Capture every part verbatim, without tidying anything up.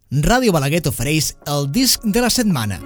Ràdio Balaguer t'ofereix el disc de la setmana.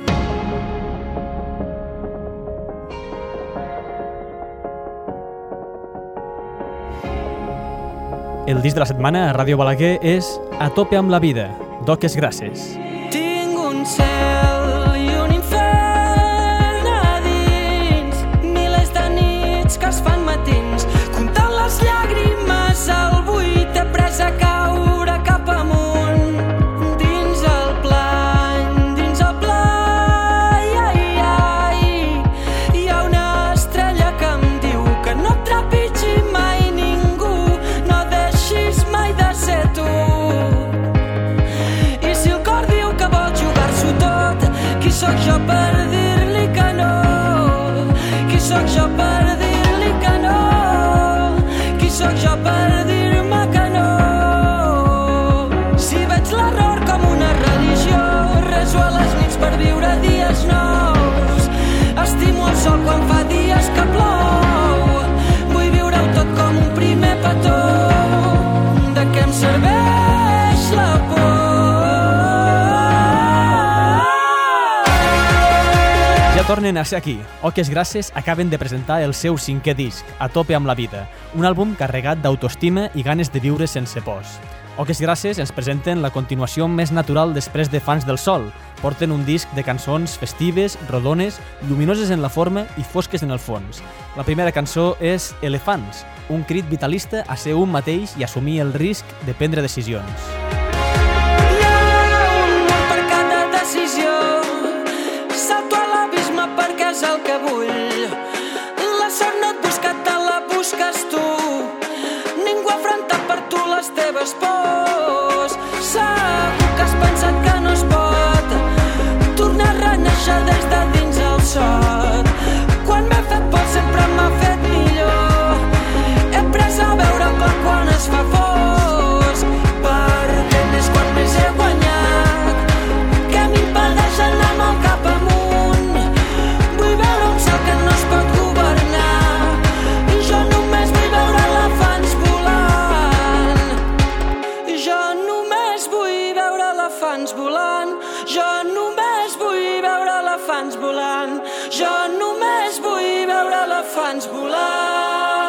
El disc de la setmana a Ràdio Balaguer és A tope amb la vida, d'Oques Grasses. Tinc un cel i un infern a dins, milers de nits que es fan matins, comptant les llàgrimes al buit, he pres a caure cap amunt, dins el plany, dins el plany, ai, ai, hi ha una estrella que em diu que no et trepitgi mai ningú, no deixis mai de ser tu. I si el cor diu que vol jugar-s'ho tot, qui sóc jo per dir-li que no? Qui sóc jo per dir-li que no? Qui sóc jo per dir-me que no? Si veig l'error com una religió, reso a les nits per viure dies nous, estimo el sol quan fa dies que plou, vull viure-ho tot com un primer petó. De què em serveix la por? Ja tornen a ser aquí. Oques Grasses acaben de presentar el seu cinquè disc, A tope amb la vida, un àlbum carregat d'autoestima i ganes de viure sense pors. Oques Grasses ens presenten la continuació més natural després de Fans del Sol. Porten un disc de cançons festives, rodones, lluminoses en la forma i fosques en el fons. La primera cançó és Elefants, un crit vitalista a ser un mateix i assumir el risc de prendre decisions. Hi ha un mur per cada decisió, salto a l'abisme perquè és el que vull. La sort no et busca, te la busques tu. Ningú afronta per tu les teves pors. Segur que has pensat que no es pot tornar a renéixer des de dins el sot. Quan m'he fet por sempre m'ha fet millor. He pres a veure clar quan es fa fosc, perdent és quan més he guanyat. Què m'impedeix anar amb el cap amunt? Vull veure un cel que no es pot governar, i jo només vull veure elefants volant. I jo només vull veure elefants volant. Jo només vull veure elefants volant. Jo només vull veure elefants volant.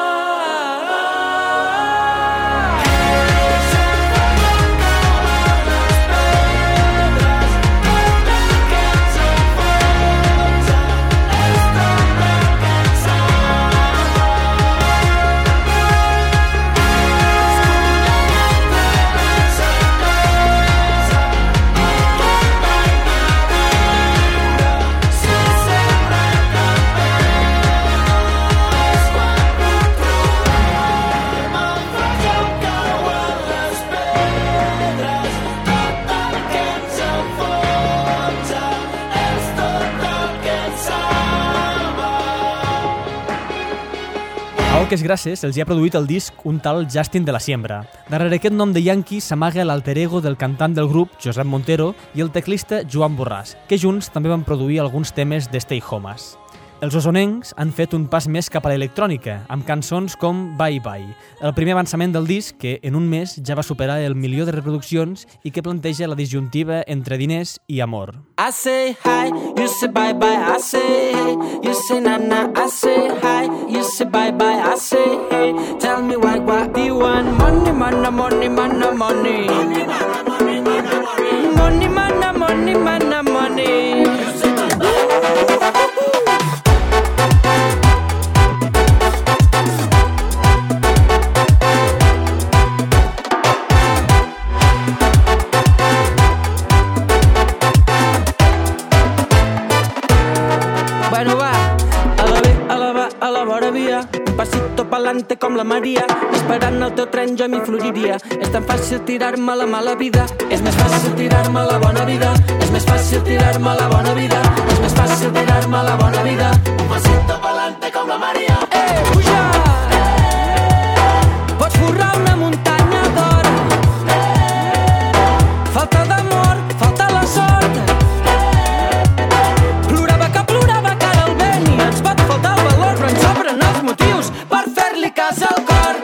A Oques Grasses els hi ha produït el disc un tal Justin de la Siembra. Darrere aquest nom de Yankee s'amaga l'alter ego del cantant del grup, Josep Montero, i el teclista Joan Borràs, que junts també van produir alguns temes de Stay Homes. Els osonencs han fet un pas més cap a l'electrònica, amb cançons com Bye Bye, el primer avançament del disc que en un mes ja va superar el milió de reproduccions i que planteja la disjuntiva entre diners i amor. I say hi, you say bye bye, I say hey, you say na na, I say hi, you say bye bye, I say hey, tell me why, what do you want? Money, money, money, money, money. Money, money, money, money, money. Bueno, va, a la B, a la va, a la vora via, un pasito pa'lante com la Maria, esperant el teu tren jo m'hi floriria. És tan fàcil tirar-me la mala vida, és més fàcil tirar-me la bona vida, és més fàcil tirar-me la bona vida, és més fàcil tirar-me la bona vida. Un pasito pa'lante com la Maria. Eh, puja! Eh, pots forrar una muntanya d'or. Eh, falta d'amor, falta la sort. Plorava que plorava cara al vent i ens pot faltar el valor, però ens sobren els motius per fer-li cas al cor.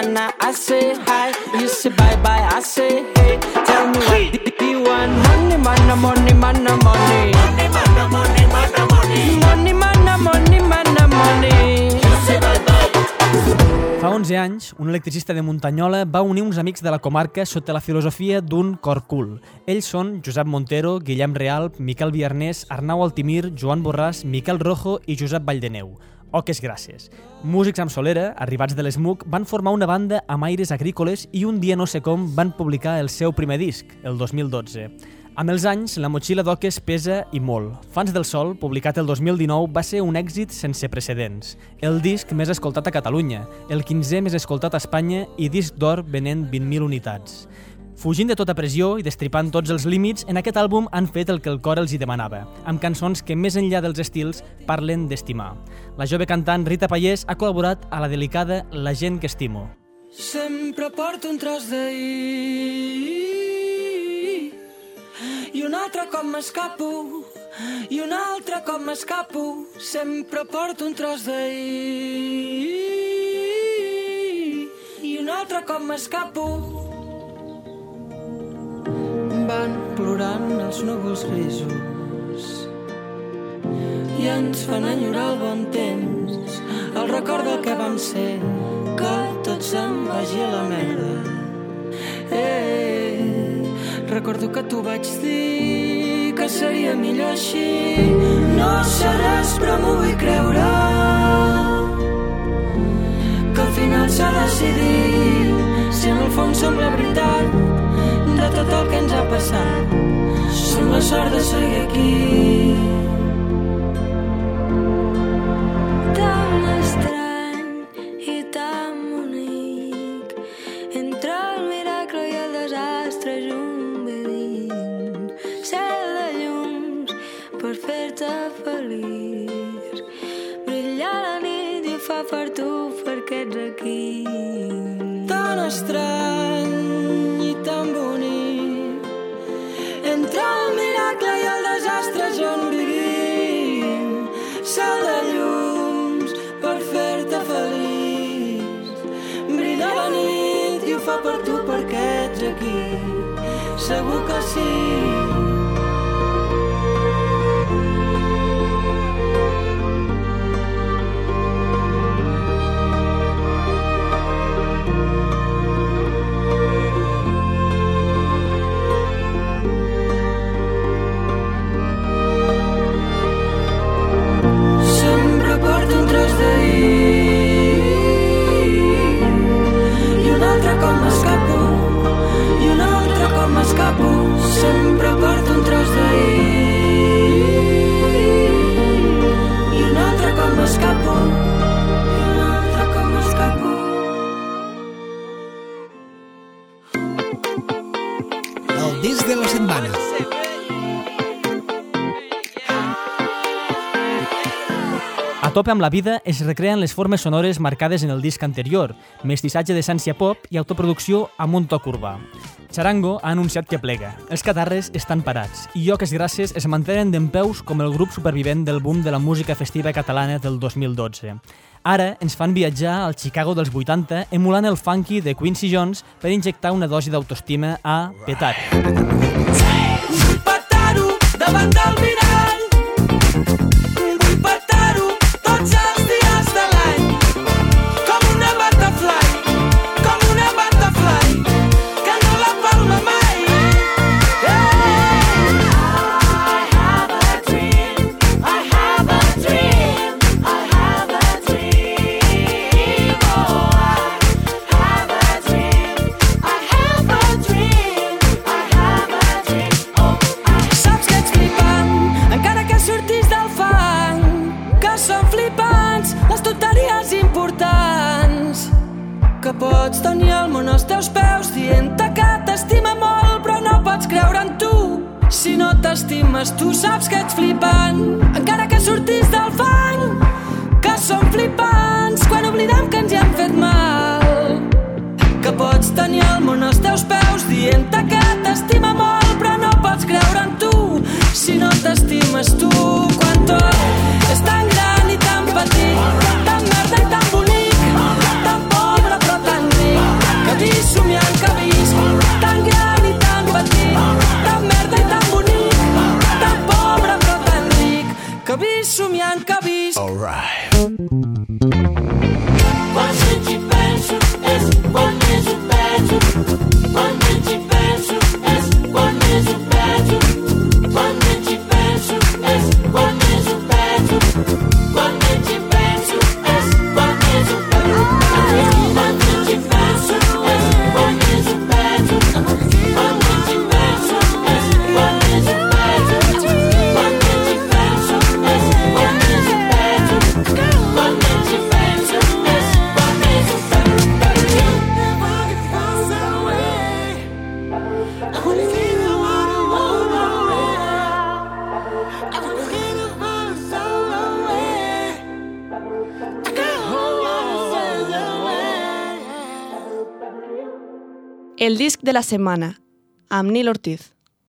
na, I say hi. You say bye bye, I say hey. Tell me what do you want? Money, mana, money, mana, money. Money, mana, money, mana, money. Money, mana, money, mana, money. You say bye bye. Fa onze anys, un electricista de Muntanyola va unir uns amics de la comarca sota la filosofia d'un cor cool. Ells són Josep Montero, Guillem Real, Miquel Viarnés, Arnau Altimir, Joan Borràs, Miquel Rojo i Josep Valldeneu. Oques gràcies. Músics amb solera, arribats de l'Smuc, van formar una banda amb aires agrícoles i un dia no sé com van publicar el seu primer disc, el dos mil dotze. Amb els anys, la motxilla d'Oques pesa i molt. Fans del Sol, publicat el dos mil dinou, va ser un èxit sense precedents. El disc més escoltat a Catalunya, el quinzè més escoltat a Espanya i disc d'or venent vint mil unitats. Fugint de tota pressió i destripant tots els límits, en aquest àlbum han fet el que el cor els hi demanava, amb cançons que, més enllà dels estils, parlen d'estimar. La jove cantant Rita Pallés ha col·laborat a la delicada La gent que estimo. Sempre porto un tros d'ahir i un altre cop m'escapo, i un altre cop m'escapo. Sempre porto un tros d'ahir i un altre cop m'escapo. Van plorant els núvols grisos i ens fan enyorar el bon temps, el record del que vam ser, que tot se'n vagi a la merda. Eh, recordo que t'ho vaig dir, que seria millor així. No sé res, però m'ho vull creure, que al final s'ha decidit si en el fons som la veritat de tot el que ens ha passat. Som la sort de seguir aquí. Tan estrany i tan bonic, entre el miracle i el desastre junt vivint, cel de llums per fer-te feliç, brillar la nit i ho fa per tu perquè ets aquí. Tan estrany i tan bonic, entre el miracle i el desastre junt vivim, cel de llums per fer-te feliç, brillar la nit i ho fa per tu perquè ets aquí. Segur que sí. Sempre porto un tros d'ahir i un altre cop m'escapo, i un altre cop m'escapo. El disc de la setmana. A tope amb la vida es recreen les formes sonores marcades en el disc anterior, mestissatge d'essència pop i autoproducció amb un toc urbà. Charango ha anunciat que plega, els catarres estan parats i Oques gràcies es mantenen dempeus com el grup supervivent del boom de la música festiva catalana del dos mil dotze. Ara ens fan viatjar al Chicago dels vuitanta emulant el funky de Quincy Jones per injectar una dosi d'autoestima a Petar. Vull petar-ho davant del mirall, vull petar-ho tots els dies de l'any, com una butterfly, com una butterfly, que no la palma mai. Hey! I have a dream, I have a dream, I have a dream, oh I have a dream, I have a dream, I have a dream, oh I... Saps que ets flipant, encara que sortis del fang, que són flipants les tonteries importants, que pots tenir el món als teus peus dient-te que t'estima molt però no pots creure en tu. Si no t'estimes tu saps que ets flipant, encara que sortis del fang, que són flipants quan oblidem que ens hi hem fet mal, que pots tenir el món als teus peus dient-te que t'estima molt però no pots creure en tu. Si no t'estimes tu, quan tot és tan gran i tan petit, tan merda i tan bonic, tan pobre però tan ric, El disc de la setmana, amb Nil Ortiz.